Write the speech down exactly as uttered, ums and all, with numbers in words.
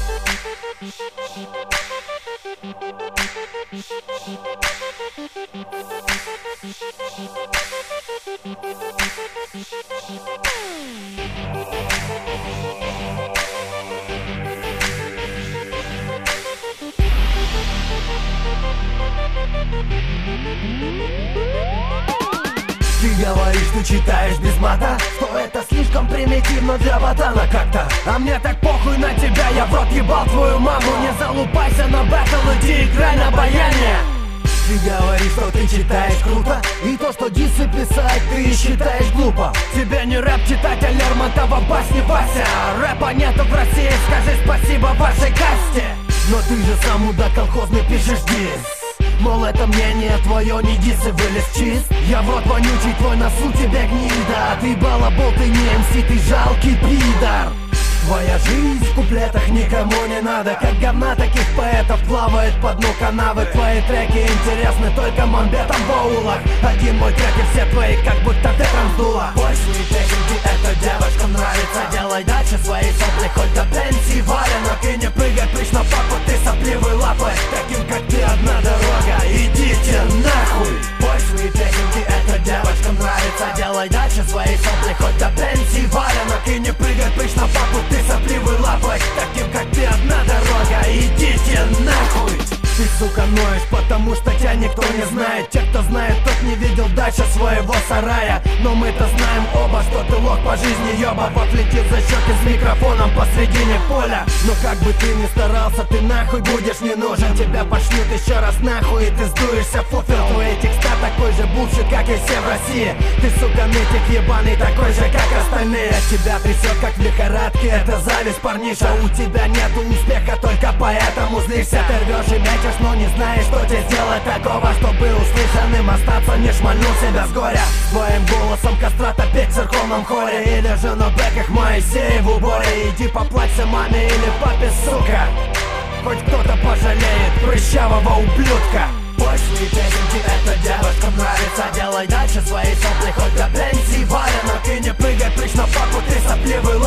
Ты говоришь, ты читаешь без мата, что это слишком примитивно для ботана как-то. А мне так похуй на тебя, я в рот ебал твою маму. Не залупайся на бэтл, иди играй на баяне. Ты говоришь, что ты читаешь круто, и то, что дисы писать, ты считаешь глупо. Тебе не рэп читать, а Лермонтова басни, Вася. Рэпа нету в России, скажи спасибо вашей касте. Но ты же сам мудак колхозный пишешь дис. Мол, это мнение твое, не дисы, вылез чист. Я в рот вонючий, твой носу тебе гнида. Ты балабол, ты не эм си, ты жалкий пидор. Твоя жизнь в куплетах никому не надо. Как говна таких поэтов плавает по дну канавы. Твои треки интересны только мамбетам в аулах. Один мой трек и все твои, как будто ты там сдула. Пошлые песенки, это девочкам нравится. Делай дальше свои сопли, хоть до пенсии валенок. И не прыгай прыщ на папу, ты сопливый лапой. Таким как ты одна дорога, идите нахуй. Пошлые песенки, это девочкам нравится. Делай дальше свои сопли, хоть до пенсии валенок. И не прыгай прыщ на папу, ты сопливый лапой. Таким как ты одна дорога, идите нахуй. Ты, сука, ноешь, потому что тебя никто не знает. Те, кто знает, тот не видел дальше своего сарая. Но мы-то знаем оба, что ты лох по жизни, ёба. Вот летит за щеки с микрофоном посредине поля. Но как бы ты ни старался, ты нахуй будешь не нужен. Тебя пошлют еще раз нахуй, и ты сдуешься, фуфел. Твои текста такой же булшит, как и все в России. Ты, сука, нытик ебаный, такой же, как остальные. Тебя трясет, как в лихорадке, это зависть, парниша. У тебя нету успеха, только поэтому злишься. Ты рвешь и мячишь, но не знаешь, что тебе сделать такого, чтобы услышанным остаться, не шмальнул себя с горя. Своим голосом кастрата петь в церковном хоре. Или же на бэках Моисея в уборе. Иди поплачься маме или папе, сука. Хоть кто-то пожалеет прыщавого ублюдка. Пошлые песенки, это девушкам нравится. Делай дальше свои сопли, хоть до пенсии валенок. И не прыгай прыщ на папу, ты сопливый